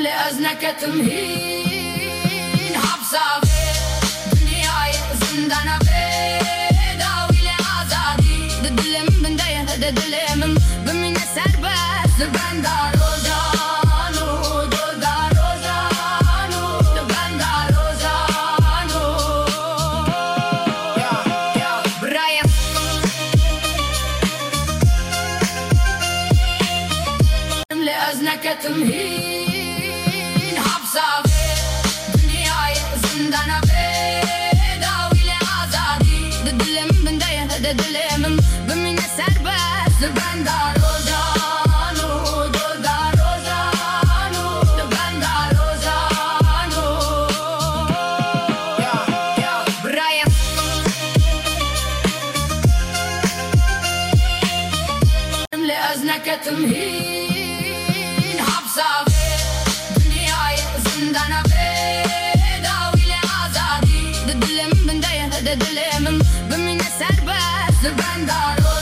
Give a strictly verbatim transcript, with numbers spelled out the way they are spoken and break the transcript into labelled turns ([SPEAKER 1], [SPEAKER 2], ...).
[SPEAKER 1] لأزنك تمهين حبسة في دنياي زندانة بداوي لآزادي ضد الأمن دايه ضد الأمن بمن السربس بندار روزانو دودار روزانو بندار روزانو يا يا برايا لأزنك تمهين حبسة في دنياي زندانة بداوي لآزادي ضد الأمن دايه ضد الأمن بمن السربس بندار روزانو دودار روزانو بندار روزانو يا يا برايا لأزنك تمهين حبسة في دنياي زندانة بداوي لآزادي ضد الأمن دايه ضد الأمن بمن السربس بندار